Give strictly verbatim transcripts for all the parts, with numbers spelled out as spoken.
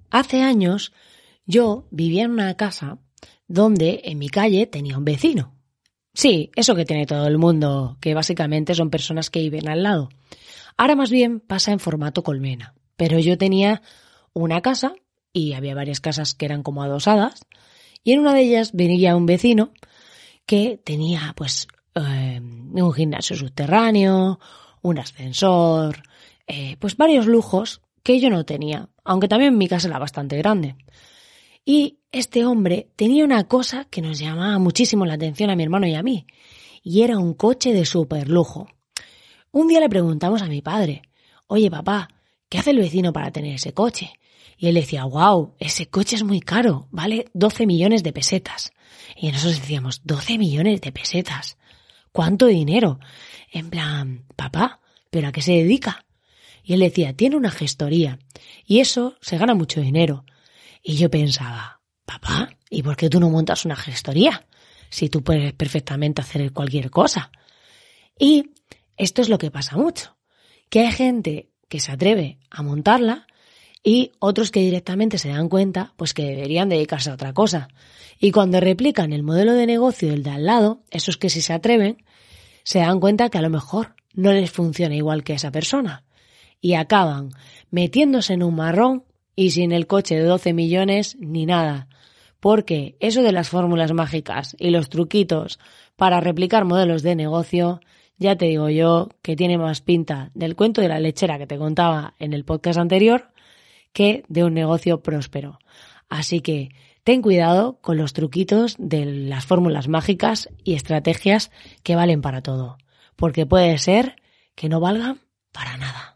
Hace años yo vivía en una casa donde en mi calle tenía un vecino. Sí, eso que tiene todo el mundo, que básicamente son personas que viven al lado. Ahora más bien pasa en formato colmena. Pero yo tenía una casa y había varias casas que eran como adosadas y en una de ellas venía un vecino que tenía pues eh, un gimnasio subterráneo, un ascensor, eh, pues varios lujos que yo no tenía, aunque también mi casa era bastante grande. Y este hombre tenía una cosa que nos llamaba muchísimo la atención a mi hermano y a mí, y era un coche de superlujo. Un día le preguntamos a mi padre, oye papá, ¿qué hace el vecino para tener ese coche? Y él decía, wow, ese coche es muy caro, vale doce millones de pesetas. Y nosotros decíamos, doce millones de pesetas, ¿cuánto dinero? En plan, papá, ¿pero a qué se dedica? Y él decía, tiene una gestoría, y eso se gana mucho dinero. Y yo pensaba, papá, ¿y por qué tú no montas una gestoría? Si tú puedes perfectamente hacer cualquier cosa. Y esto es lo que pasa mucho, que hay gente que se atreve a montarla y otros que directamente se dan cuenta pues que deberían dedicarse a otra cosa. Y cuando replican el modelo de negocio del de al lado, esos que sí se atreven, se dan cuenta que a lo mejor no les funciona igual que a esa persona. Y acaban metiéndose en un marrón y sin el coche de doce millones ni nada. Porque eso de las fórmulas mágicas y los truquitos para replicar modelos de negocio, ya te digo yo que tiene más pinta del cuento de la lechera que te contaba en el podcast anterior que de un negocio próspero. Así que ten cuidado con los truquitos de las fórmulas mágicas y estrategias que valen para todo, porque puede ser que no valgan para nada.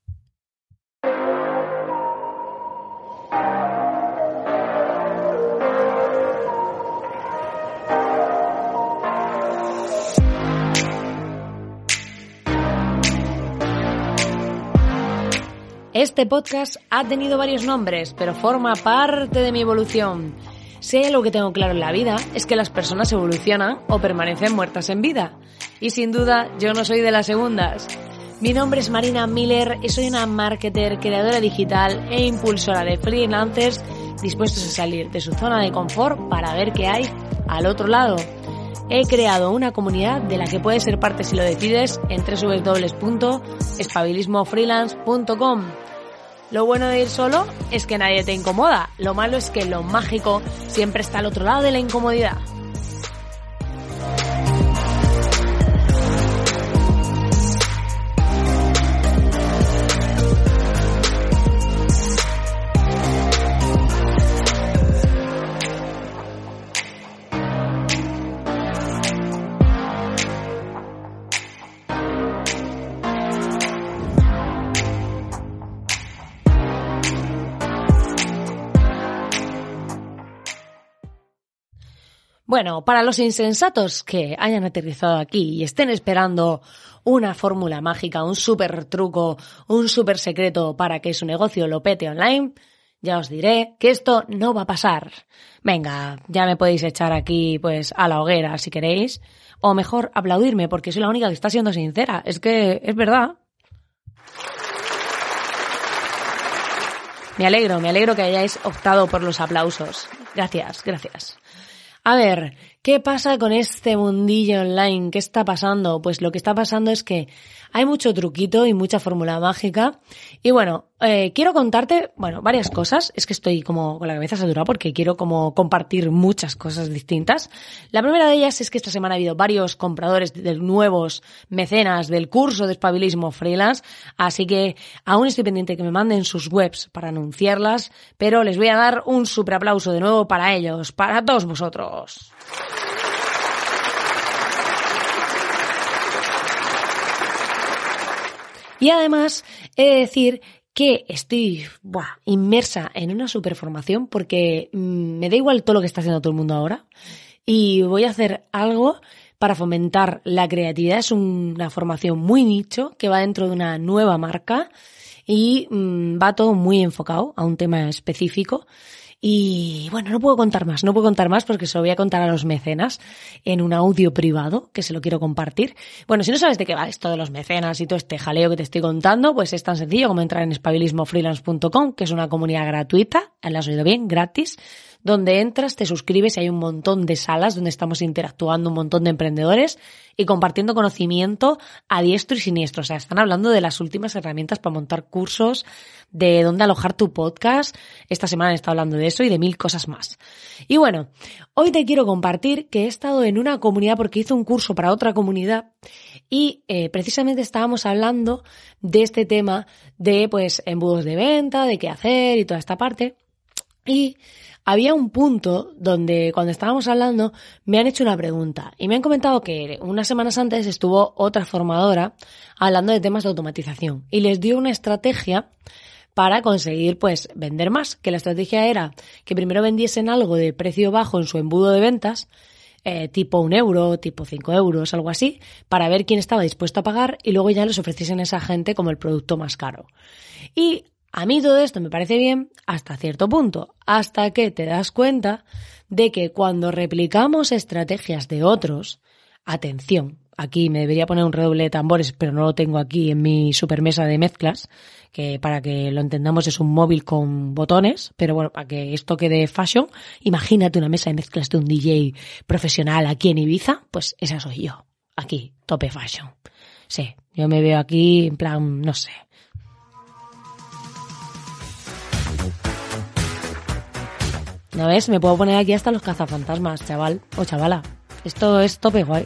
Este podcast ha tenido varios nombres, pero forma parte de mi evolución. Si hay algo que tengo claro en la vida es que las personas evolucionan o permanecen muertas en vida. Y sin duda, yo no soy de las segundas. Mi nombre es Marina Miller y soy una marketer, creadora digital e impulsora de freelancers dispuestos a salir de su zona de confort para ver qué hay al otro lado. He creado una comunidad de la que puedes ser parte si lo decides en doble u doble u doble u punto espabilismo freelance punto com. Lo bueno de ir solo es que nadie te incomoda. Lo malo es que lo mágico siempre está al otro lado de la incomodidad. Bueno, para los insensatos que hayan aterrizado aquí y estén esperando una fórmula mágica, un súper truco, un súper secreto para que su negocio lo pete online, ya os diré que esto no va a pasar. Venga, ya me podéis echar aquí pues a la hoguera si queréis, o mejor aplaudirme porque soy la única que está siendo sincera. Es que es verdad. Me alegro, me alegro que hayáis optado por los aplausos. Gracias, gracias. A ver, ¿qué pasa con este mundillo online? ¿Qué está pasando? Pues lo que está pasando es que hay mucho truquito y mucha fórmula mágica. Y bueno, eh, quiero contarte, bueno, varias cosas. Es que estoy como con la cabeza saturada porque quiero como compartir muchas cosas distintas. La primera de ellas es que esta semana ha habido varios compradores de nuevos mecenas del curso de espabilismo freelance. Así que aún estoy pendiente de que me manden sus webs para anunciarlas, pero les voy a dar un super aplauso de nuevo para ellos, para todos vosotros. Y además he de decir que estoy buah, inmersa en una superformación porque mmm, me da igual todo lo que está haciendo todo el mundo ahora y voy a hacer algo para fomentar la creatividad. Es una formación muy nicho que va dentro de una nueva marca y mmm, va todo muy enfocado a un tema específico. Y bueno, no puedo contar más, no puedo contar más porque se lo voy a contar a los mecenas en un audio privado que se lo quiero compartir. Bueno, si no sabes de qué va esto de los mecenas y todo este jaleo que te estoy contando, pues es tan sencillo como entrar en espabilismo freelance punto com, que es una comunidad gratuita, ¿la has oído bien? Gratis, donde entras, te suscribes y hay un montón de salas donde estamos interactuando un montón de emprendedores y compartiendo conocimiento a diestro y siniestro. O sea, están hablando de las últimas herramientas para montar cursos, de dónde alojar tu podcast. Esta semana he estado hablando de eso y de mil cosas más. Y bueno, hoy te quiero compartir que he estado en una comunidad porque hice un curso para otra comunidad y eh, precisamente estábamos hablando de este tema de pues embudos de venta, de qué hacer y toda esta parte. Y había un punto donde cuando estábamos hablando me han hecho una pregunta y me han comentado que unas semanas antes estuvo otra formadora hablando de temas de automatización y les dio una estrategia para conseguir pues vender más, que la estrategia era que primero vendiesen algo de precio bajo en su embudo de ventas, eh, tipo un euro, tipo cinco euros, algo así, para ver quién estaba dispuesto a pagar y luego ya les ofreciesen a esa gente como el producto más caro. Y a mí todo esto me parece bien hasta cierto punto, hasta que te das cuenta de que cuando replicamos estrategias de otros, atención, aquí me debería poner un redoble de tambores, pero no lo tengo aquí en mi supermesa de mezclas, que para que lo entendamos es un móvil con botones, pero bueno, para que esto quede fashion, imagínate una mesa de mezclas de un D J profesional aquí en Ibiza, pues esa soy yo, aquí, tope fashion. Sí, yo me veo aquí en plan, no sé. ¿No ves? Me puedo poner aquí hasta los cazafantasmas, chaval o chavala. Esto es tope guay.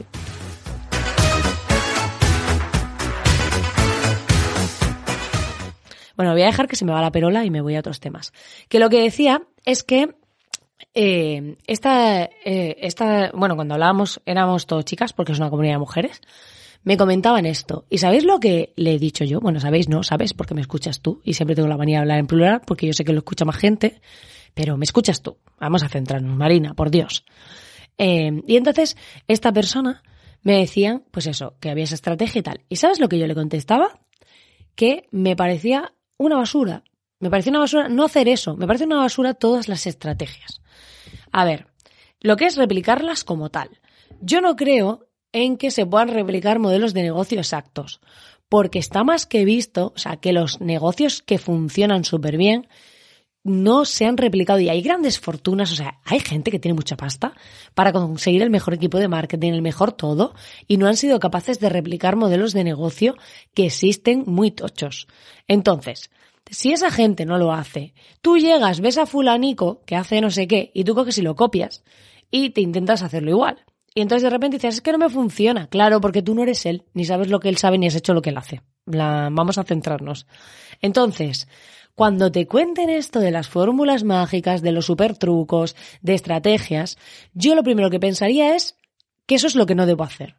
Bueno, voy a dejar que se me va la perola y me voy a otros temas. Que lo que decía es que eh, esta, eh, esta, bueno, cuando hablábamos éramos todos chicas porque es una comunidad de mujeres, me comentaban esto. ¿Y sabéis lo que le he dicho yo? Bueno, sabéis, no, sabes, porque me escuchas tú y siempre tengo la manía de hablar en plural porque yo sé que lo escucha más gente. Pero me escuchas tú. Vamos a centrarnos, Marina, por Dios. Eh, y entonces, esta persona me decía, pues eso, que había esa estrategia y tal. ¿Y sabes lo que yo le contestaba? Que me parecía una basura. Me parecía una basura no hacer eso. Me parece una basura todas las estrategias. A ver, lo que es replicarlas como tal. Yo no creo en que se puedan replicar modelos de negocio exactos. Porque está más que visto, o sea, que los negocios que funcionan súper bien no se han replicado y hay grandes fortunas, o sea, hay gente que tiene mucha pasta para conseguir el mejor equipo de marketing, el mejor todo, y no han sido capaces de replicar modelos de negocio que existen muy tochos. Entonces, si esa gente no lo hace, tú llegas, ves a fulanico que hace no sé qué, y tú coges y lo copias, y te intentas hacerlo igual. Y entonces de repente dices, es que no me funciona. Claro, porque tú no eres él, ni sabes lo que él sabe, ni has hecho lo que él hace. La, vamos a centrarnos. Entonces, cuando te cuenten esto de las fórmulas mágicas, de los super trucos, de estrategias, yo lo primero que pensaría es que eso es lo que no debo hacer.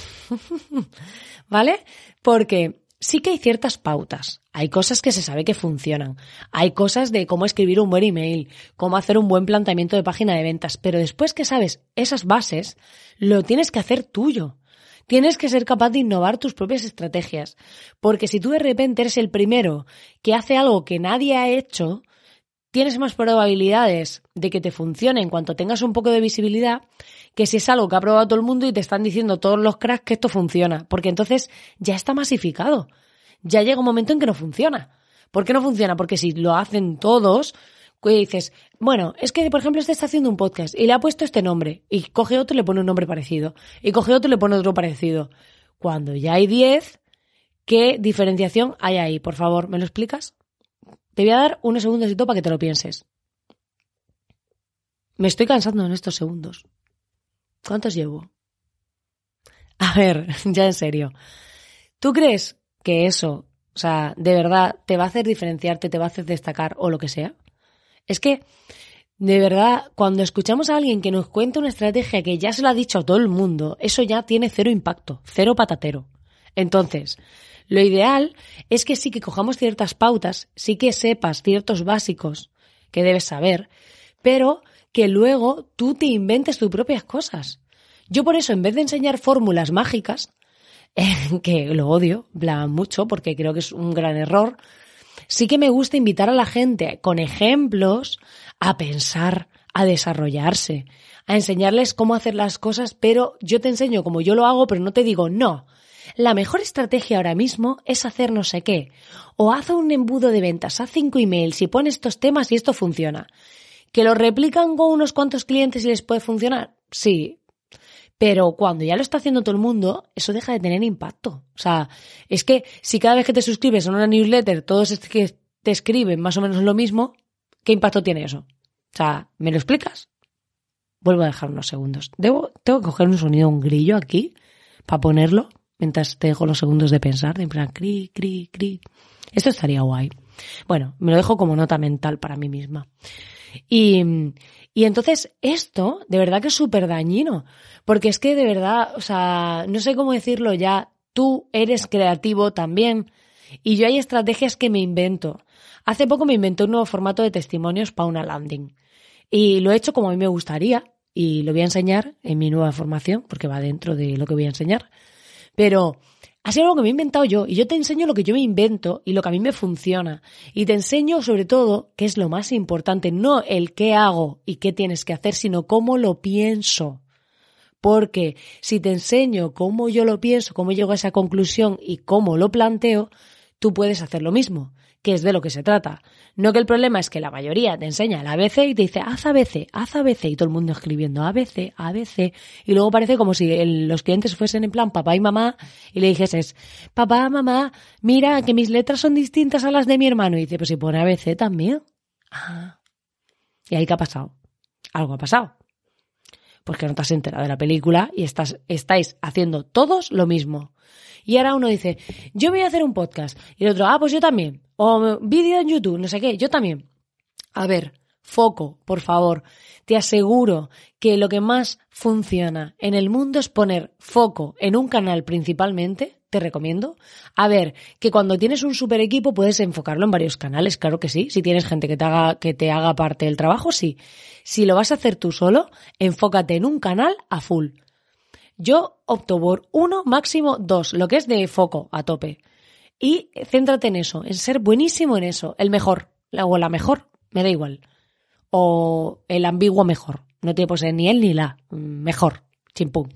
¿Vale? Porque sí que hay ciertas pautas. Hay cosas que se sabe que funcionan. Hay cosas de cómo escribir un buen email, cómo hacer un buen planteamiento de página de ventas. Pero después que sabes esas bases, lo tienes que hacer tuyo. Tienes que ser capaz de innovar tus propias estrategias, porque si tú de repente eres el primero que hace algo que nadie ha hecho, tienes más probabilidades de que te funcione en cuanto tengas un poco de visibilidad que si es algo que ha probado todo el mundo y te están diciendo todos los cracks que esto funciona, porque entonces ya está masificado, ya llega un momento en que no funciona. ¿Por qué no funciona? Porque si lo hacen todos, que dices, bueno, es que por ejemplo este está haciendo un podcast y le ha puesto este nombre y coge otro y le pone un nombre parecido y coge otro y le pone otro parecido. Cuando ya hay diez, ¿qué diferenciación hay ahí? Por favor, ¿me lo explicas? Te voy a dar unos segundos para que te lo pienses. Me estoy cansando en estos segundos. ¿Cuántos llevo? A ver, ya en serio. ¿Tú crees que eso, o sea, de verdad te va a hacer diferenciarte, te va a hacer destacar o lo que sea? Es que, de verdad, cuando escuchamos a alguien que nos cuenta una estrategia que ya se lo ha dicho a todo el mundo, eso ya tiene cero impacto, cero patatero. Entonces, lo ideal es que sí que cojamos ciertas pautas, sí que sepas ciertos básicos que debes saber, pero que luego tú te inventes tus propias cosas. Yo por eso, en vez de enseñar fórmulas mágicas, eh, que lo odio, bla mucho, porque creo que es un gran error, sí que me gusta invitar a la gente con ejemplos a pensar, a desarrollarse, a enseñarles cómo hacer las cosas, pero yo te enseño como yo lo hago, pero no te digo, no, la mejor estrategia ahora mismo es hacer no sé qué, o haz un embudo de ventas, haz cinco emails y pon estos temas y esto funciona. ¿Que lo replican con unos cuantos clientes y les puede funcionar? Sí. Pero cuando ya lo está haciendo todo el mundo, eso deja de tener impacto. O sea, es que si cada vez que te suscribes a una newsletter todos es que te escriben más o menos lo mismo, ¿qué impacto tiene eso? O sea, ¿me lo explicas? Vuelvo a dejar unos segundos. Debo, tengo que coger un sonido, un grillo aquí, para ponerlo, mientras te dejo los segundos de pensar, de en plan, cri, cri, cri. Esto estaría guay. Bueno, me lo dejo como nota mental para mí misma. Y, y entonces esto de verdad que es súper dañino, porque es que de verdad, o sea, no sé cómo decirlo ya, tú eres creativo también y yo hay estrategias que me invento. Hace poco me inventé un nuevo formato de testimonios para una landing y lo he hecho como a mí me gustaría y lo voy a enseñar en mi nueva formación porque va dentro de lo que voy a enseñar, pero ha sido algo que me he inventado yo y yo te enseño lo que yo me invento y lo que a mí me funciona. Y te enseño sobre todo, que es lo más importante, no el qué hago y qué tienes que hacer, sino cómo lo pienso. Porque si te enseño cómo yo lo pienso, cómo llego a esa conclusión y cómo lo planteo, tú puedes hacer lo mismo, que es de lo que se trata. No que el problema es que la mayoría te enseña el A B C y te dice haz A B C, haz A B C y todo el mundo escribiendo A B C, A B C y luego parece como si el, los clientes fuesen en plan papá y mamá y le dijeses papá, mamá, mira que mis letras son distintas a las de mi hermano y dice pues si pone A B C también. Ah. ¿Y ahí qué ha pasado? Algo ha pasado. Porque no te has enterado de la película y estás, estáis haciendo todos lo mismo. Y ahora uno dice, yo voy a hacer un podcast. Y el otro, ah, pues yo también. O vídeo en YouTube, no sé qué, yo también. A ver, foco, por favor. Te aseguro que lo que más funciona en el mundo es poner foco en un canal principalmente. Te recomiendo. A ver, que cuando tienes un super equipo puedes enfocarlo en varios canales, claro que sí. Si tienes gente que te haga, que te haga parte del trabajo, sí. Si lo vas a hacer tú solo, enfócate en un canal a full. Yo opto por uno, máximo dos, lo que es de foco a tope. Y céntrate en eso, en ser buenísimo en eso, el mejor, o la mejor, me da igual. O el ambiguo mejor, no tiene por ser ni él ni la, mejor, chimpum.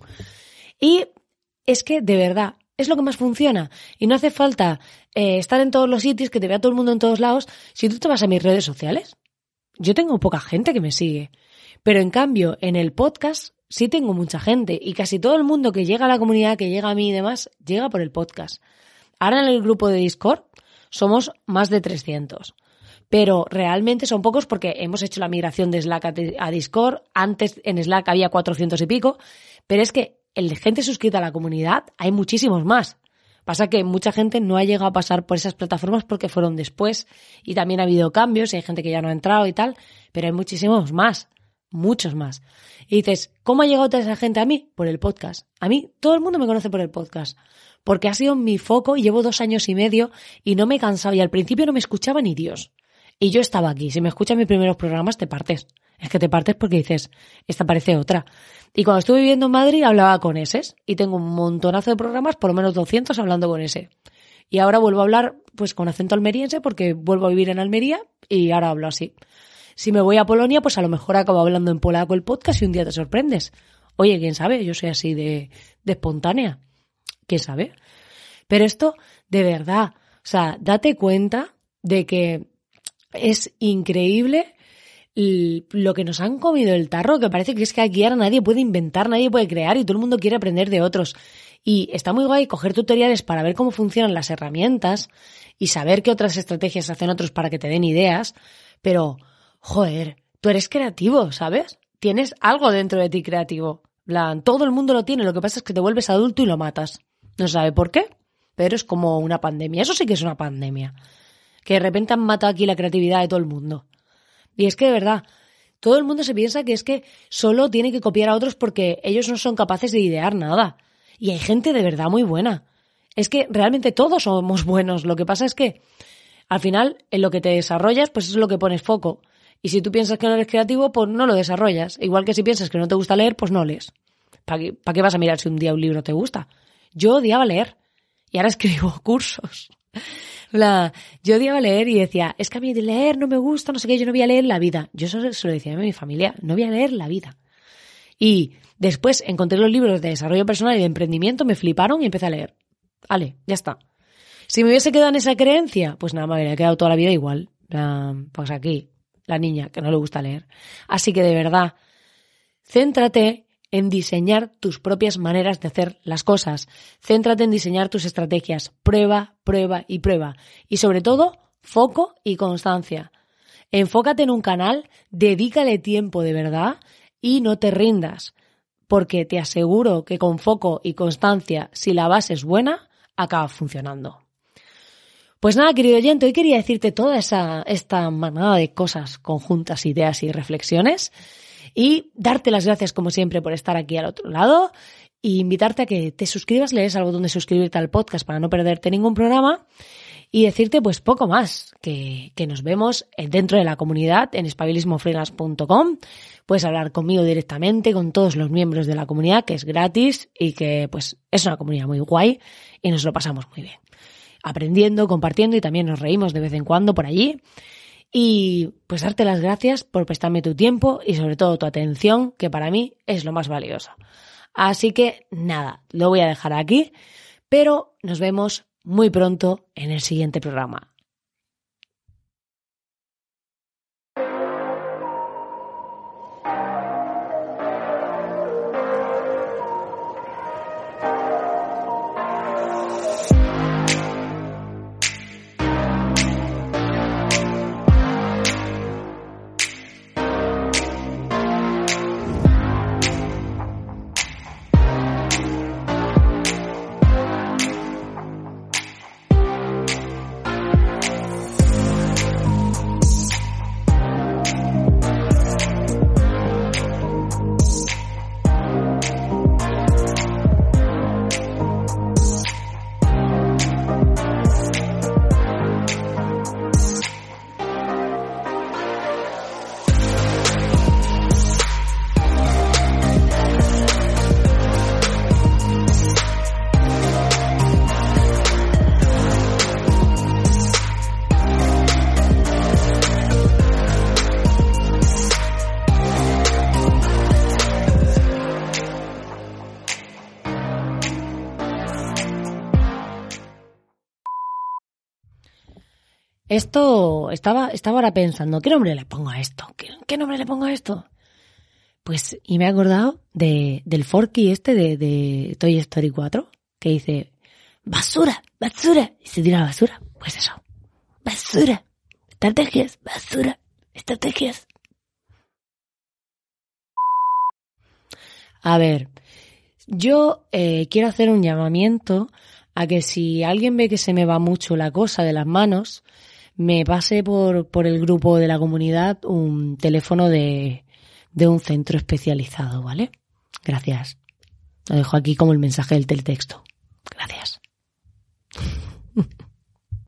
Y es que, de verdad, es lo que más funciona. Y no hace falta eh, estar en todos los sitios, que te vea todo el mundo en todos lados. Si tú te vas a mis redes sociales, yo tengo poca gente que me sigue. Pero en cambio, en el podcast sí tengo mucha gente. Y casi todo el mundo que llega a la comunidad, que llega a mí y demás, llega por el podcast. Ahora en el grupo de Discord somos más de trescientos. Pero realmente son pocos porque hemos hecho la migración de Slack a Discord. Antes en Slack había cuatrocientos y pico. Pero es que el de gente suscrita a la comunidad hay muchísimos más. Pasa que mucha gente no ha llegado a pasar por esas plataformas porque fueron después y también ha habido cambios y hay gente que ya no ha entrado y tal, pero hay muchísimos más, muchos más. Y dices, ¿cómo ha llegado toda esa gente a mí? Por el podcast. A mí todo el mundo me conoce por el podcast porque ha sido mi foco y llevo dos años y medio y no me he cansado y al principio no me escuchaba ni Dios. Y yo estaba aquí. Si me escuchas mis primeros programas te partes. Es que te partes porque dices, esta parece otra. Y cuando estuve viviendo en Madrid hablaba con eses y tengo un montonazo de programas, por lo menos doscientos hablando con ese. Y ahora vuelvo a hablar pues con acento almeriense porque vuelvo a vivir en Almería y ahora hablo así. Si me voy a Polonia, pues a lo mejor acabo hablando en polaco el podcast y un día te sorprendes. Oye, ¿quién sabe? Yo soy así de, de espontánea. ¿Quién sabe? Pero esto, de verdad, o sea, date cuenta de que es increíble lo que nos han comido el tarro, que parece que es que aquí ahora nadie puede inventar, nadie puede crear y todo el mundo quiere aprender de otros. Y está muy guay coger tutoriales para ver cómo funcionan las herramientas y saber qué otras estrategias hacen otros para que te den ideas, pero, joder, tú eres creativo, ¿sabes? Tienes algo dentro de ti creativo. Plan, todo el mundo lo tiene, lo que pasa es que te vuelves adulto y lo matas. No se sabe por qué, pero es como una pandemia. Eso sí que es una pandemia. Que de repente han matado aquí la creatividad de todo el mundo. Y es que de verdad, todo el mundo se piensa que es que solo tiene que copiar a otros porque ellos no son capaces de idear nada. Y hay gente de verdad muy buena. Es que realmente todos somos buenos. Lo que pasa es que al final en lo que te desarrollas pues es lo que pones foco. Y si tú piensas que no eres creativo, pues no lo desarrollas. Igual que si piensas que no te gusta leer, pues no lees. ¿Para qué, para qué vas a mirar si un día un libro te gusta? Yo odiaba leer y ahora escribo cursos. La, yo odiaba leer y decía, es que a mí de leer no me gusta, no sé qué, yo no voy a leer la vida. Yo eso se lo decía a mi familia, no voy a leer la vida. Y después encontré los libros de desarrollo personal y de emprendimiento, me fliparon y empecé a leer. Vale, ya está. Si me hubiese quedado en esa creencia, pues nada, me habría quedado toda la vida igual. Pues aquí, la niña que no le gusta leer. Así que de verdad, céntrate en diseñar tus propias maneras de hacer las cosas. Céntrate en diseñar tus estrategias. Prueba, prueba y prueba. Y sobre todo, foco y constancia. Enfócate en un canal, dedícale tiempo de verdad y no te rindas. Porque te aseguro que con foco y constancia, si la base es buena, acaba funcionando. Pues nada, querido oyente, hoy quería decirte toda esa esta manada de cosas conjuntas, ideas y reflexiones. Y darte las gracias, como siempre, por estar aquí al otro lado e invitarte a que te suscribas, le des al botón de suscribirte al podcast para no perderte ningún programa y decirte pues poco más, que, que nos vemos dentro de la comunidad en espabilismo freelance punto com. Puedes hablar conmigo directamente, con todos los miembros de la comunidad, que es gratis y que pues es una comunidad muy guay y nos lo pasamos muy bien. Aprendiendo, compartiendo y también nos reímos de vez en cuando por allí. Y pues darte las gracias por prestarme tu tiempo y sobre todo tu atención, que para mí es lo más valioso. Así que nada, lo voy a dejar aquí, pero nos vemos muy pronto en el siguiente programa. Esto, estaba, estaba ahora pensando, ¿qué nombre le pongo a esto? ¿Qué, qué nombre le pongo a esto? Pues, y me he acordado de, del Forky este de, de Toy Story cuatro, que dice, basura, basura, y se tira la basura. Pues eso, basura, estrategias, basura, estrategias. A ver, yo eh, quiero hacer un llamamiento a que si alguien ve que se me va mucho la cosa de las manos, me pase por, por el grupo de la comunidad un teléfono de, de un centro especializado, ¿vale? Gracias. Lo dejo aquí como el mensaje del teletexto.